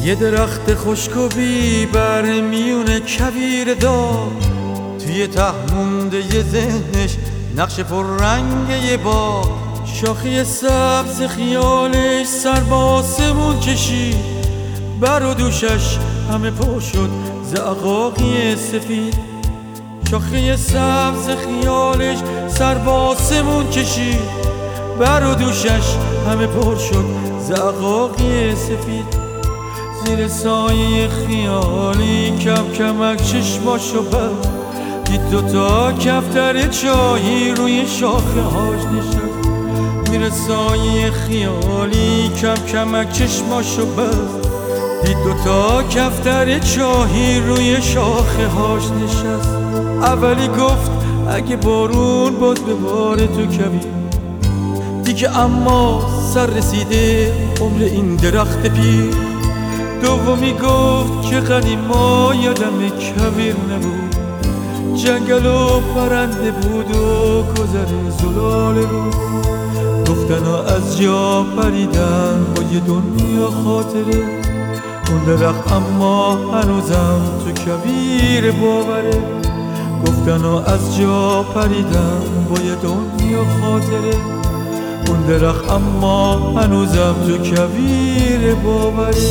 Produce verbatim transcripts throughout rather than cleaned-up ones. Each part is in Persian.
یه درخت خشک و بیبر میون کویر دار، توی ته مونده یه ذهنش نقش پر رنگ یه باغ. شاخه سبز خیالش سر به آسمون کشید، بر و دوشش همه پر شد ز عقاقی سفید. شاخه سبز خیالش سر به آسمون کشید، بر و دوشش همه پر شد ز عقاقی سفید. زیر سایه خیالی کم کمک چشماشو بست، دید دوتا کفتر چاهی روی شاخه هاش نشست. زیر سایه خیالی کم کمک چشماشو بست، دید دوتا کفتر چاهی روی شاخه هاش نشست. اولی گفت اگه بارون باز بباره تو کویر، دیگه اما سر رسیده عمر این درخت پیر. دومی گفت که قدیما یادم کویر نبود، جنگل و پرنده بود و گذر زلال رو. گفتن ها از جا پریدن با یه دنیا خاطره، اون درخت اما هنوزم تو کویر باوره. گفتن ها از جا پریدن با یه دنیا خاطره، اون درخت اما هنوزم تو کویر باوره.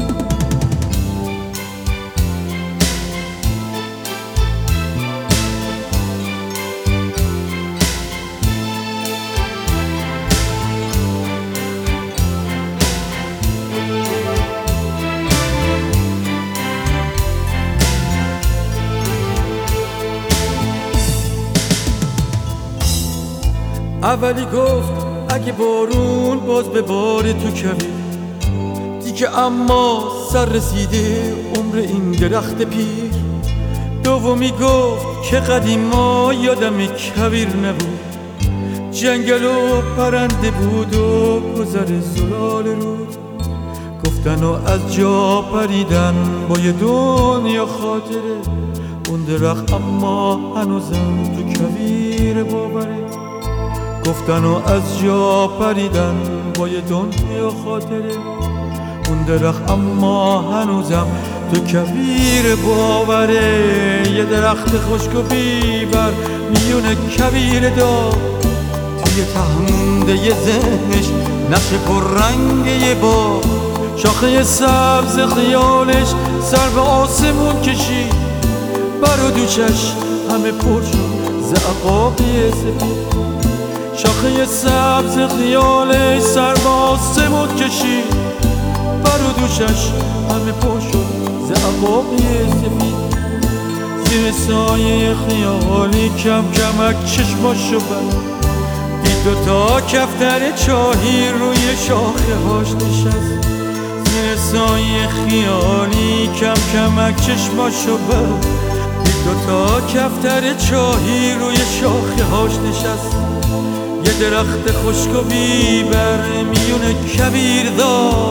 اولی گفت اگه بارون باز بباره تو کویر، دیگه اما سر رسیده عمر این درخت پیر. دومی گفت که قدیما یادم کویر نبود، جنگل و پرنده بود و گذر زلال رود. گفتن و از جا پریدن با یه دنیا خاطره، اون درخت اما هنوزم تو کویر باوره. گفتن و از جا پریدن با یه دنیا خاطره، اون درخت اما هنوزم تو کویر باوره. یه درخت خشک و بیبر میون کویر دار، توی ته مونده یه ذهنش نقش پر رنگ یه باغ. شاخه سبز خیالش سر به آسمون کشید، بر و دوشش همه پر شد ز عقاقی سفید. شاخه سبز خیالش سر به آسمون کشید، بر و دوشش همه پر شد ز عقاقی سفید. زیر سایه خیالی کم کمک چشماشو بست، دید دوتا کفتر چاهی روی شاخه هاش نشست. زیر سایه خیالی کم کمک چشماشو بست، دید دوتا کفتر چاهی روی شاخه هاش نشست. یه درخت خشک و بیبر میون کویر دار،